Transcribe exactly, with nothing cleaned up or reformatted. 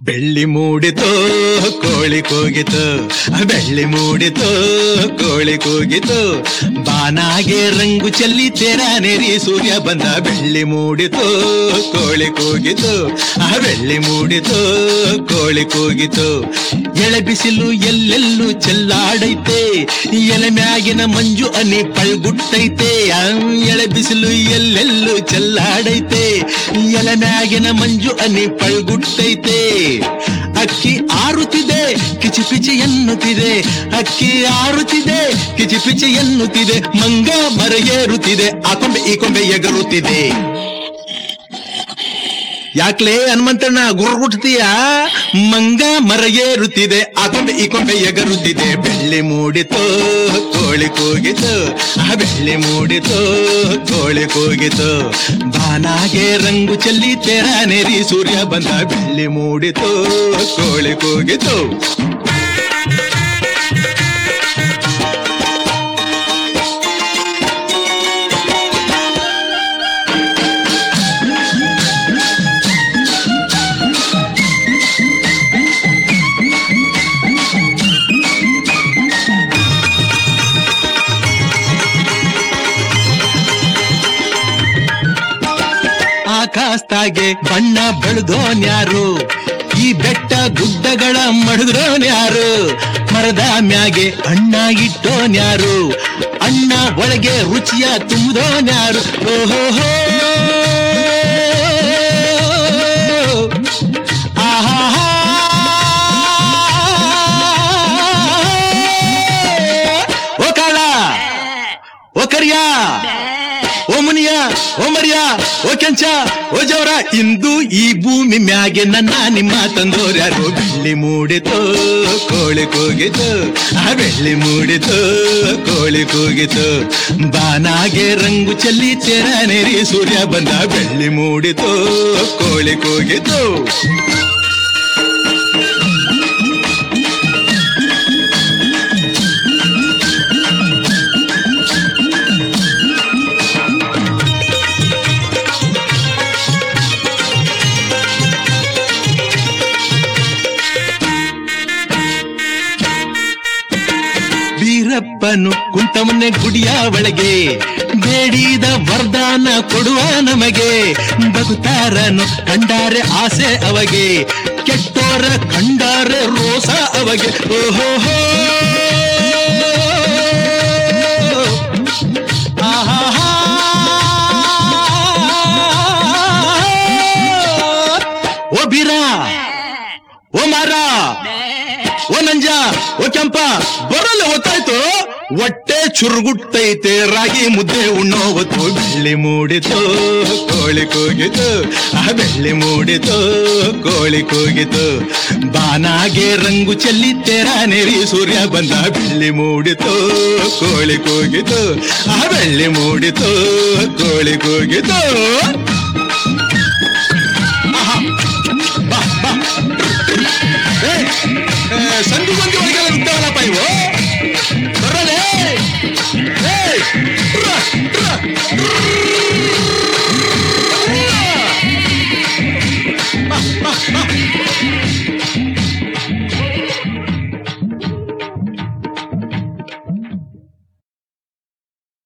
ಬೆಳ್ಳಿ ಮೂಡಿತೋ ಕೋಳಿ ಕೂಗಿತು, ಬೆಳ್ಳಿ ಮೂಡಿತೋ ಕೋಳಿ ಕೂಗಿತು, ಬಾನಾಗೆ ರಂಗು ಚೆಲ್ಲಿ ತೆರ ನೆರಿ ಸೂರ್ಯ ಬಂದ. ಬೆಳ್ಳಿ ಮೂಡಿತೋ ಕೋಳಿ ಕೂಗಿತು, ಬೆಳ್ಳಿ ಮೂಡಿತೋ ಕೋಳಿ ಕೂಗಿತು. ಎಳೆ ಬಿಸಿಲು ಎಲ್ಲೆಲ್ಲೂ ಚೆಲ್ಲಾಡೈತೆ, ಎಲೆ ಮ್ಯಾಗಿನ ಮಂಜು ಅನಿ ಪಳ್ಗುಟ್ಟೈತೆ. ಎಳೆ ಬಿಸಿಲು ಎಲ್ಲೆಲ್ಲೂ ಚೆಲ್ಲಾಡೈತೆ, ಎಲೆ ಮ್ಯಾಗಿನ ಮಂಜು ಅನಿ ಪಳ್ಗುಟ್ಟೈತೆ. ಅಕ್ಕಿ ಆರುತ್ತಿದೆ ಕಿಚಿ ಪಿಚಿ ಎನ್ನುತ್ತಿದೆ, ಅಕ್ಕಿ ಆರುತ್ತಿದೆ ಕಿಚಿ ಪಿಚಿ ಎನ್ನುತ್ತಿದೆ. ಮಂಗ ಮರ ಏರುತ್ತಿದೆ, ಆ ಕೊಂಬೆ ಈ ಕೊಂಬೆ ಎಗರುತ್ತಿದೆ. ಯಾಕ್ಲೇ ಹನುಮಂತಣ್ಣ ಗುರ್ಗುಟ್ತೀಯ? ಮಂಗ ಮರ ಏರುತ್ತಿದೆ, ಆ ಕೊಂಬೆ ಈ ಕೊಂಬೆ ಎಗರುತ್ತಿದೆ. ಬೆಳ್ಳಿ ಮೂಡಿತೋ ಕೋಳಿ ಕೂಗಿತು, ಆ ಬೆಳ್ಳಿ ಮೂಡಿತೋ ಕೋಳಿ ಕೂಗಿತು, ಬಾನಾಗೆ ರಂಗು ಚೆಲ್ಲಿ ತೆರ ನೆರಿ ಸೂರ್ಯ ಬಂದ. ಬೆಳ್ಳಿ ಮೂಡಿತೋ ಕೋಳಿ ಕೂಗಿತು. ಆಕಾಶದಾಗೆ ಬಣ್ಣ ಬೆಳೆದೋನ್ಯಾರು, ಈ ಬೆಟ್ಟ ಗುಡ್ಡಗಳ ಮಡಿದ್ರೋನ್ಯಾರು. ಮರದ ಮ್ಯಾಗೆ ಅಣ್ಣ ಇಟ್ಟೋನ್ಯಾರು, ಅಣ್ಣ ಒಳಗೆ ರುಚಿಯ ತುಂಬಿದೋನ್ಯಾರು. ಓಹೋ ಆಹಾ ಓ ಕಾಳ ಓ ಕರಿಯ ಓ ಮುನಿಯ ಓ ಮರಿಯ ಓ ಕೆಂಚ ಓ ಜವರ, ಇಂದು ಈ ಭೂಮಿ ಮ್ಯಾಗೆ ನನ್ನ ನಿಮ್ಮ ತಂದೋರ್ಯಾರು. ಬೆಳ್ಳಿ ಮೂಡಿತೋ ಕೋಳಿ ಕೂಗಿತು, ಆ ಬೆಳ್ಳಿ ಮೂಡಿತೋ ಕೋಳಿ ಕೂಗಿತು, ಬಾನಾಗೆ ರಂಗು ಚೆಲ್ಲಿ ತೆರ ನೆರಿ ಸೂರ್ಯ ಬಂದ. ಬೆಳ್ಳಿ ಮೂಡಿತೋ ಕೋಳಿ ಕೂಗಿತು. ಬೀರಪ್ಪನು ಕುಂತವನ್ನೇ ಗುಡಿಯ ಒಳಗೆ, ಬೇಡಿದ ವರದಾನ ಕೊಡುವ ನಮಗೆ. ಬಗುತಾರನು ಕಂಡಾರೆ ಆಸೆ ಅವಗೆ, ಕೆಟ್ಟೋರ ಕಂಡಾರೆ ರೋಸ ಅವಗೆ. ಓಹೋ ಆಹಾ ಓ ಬೀರ ಓ ಮಾರ ಓ ನಂಜ ಓ ಕೆಂಪ ಬರಲ್ಲ ಗೊತ್ತಾಯ್ತು, ಹೊಟ್ಟೆ ಚುರುಗುಟ್ಟೈತೆ ರಾಗಿ ಮುದ್ದೆ ಉಣ್ಣೋ ಹೊತ್ತು. ಬೆಳ್ಳಿ ಮೂಡಿತೋ ಕೋಳಿ ಕೂಗಿತು, ಆ ಬೆಳ್ಳಿ ಮೂಡಿತೋ ಕೋಳಿ ಕೂಗಿತು, ಬಾನಾಗೆ ರಂಗು ಚೆಲ್ಲಿ ತೆರ ನೆರಿ ಸೂರ್ಯ ಬಂದ. ಬೆಳ್ಳಿ ಮೂಡಿತೋ ಕೋಳಿ ಕೂಗಿತು, ಆ ಬೆಳ್ಳಿ ಮೂಡಿತೋ ಕೋಳಿ ಕೂಗಿತು. ಸಂಧಿ ಬಂದಿ ಒಳಗೆಲ್ಲ ನುಗ್ತಾವಲ್ಲಪ್ಪ ಇವು, ಬರಲೇ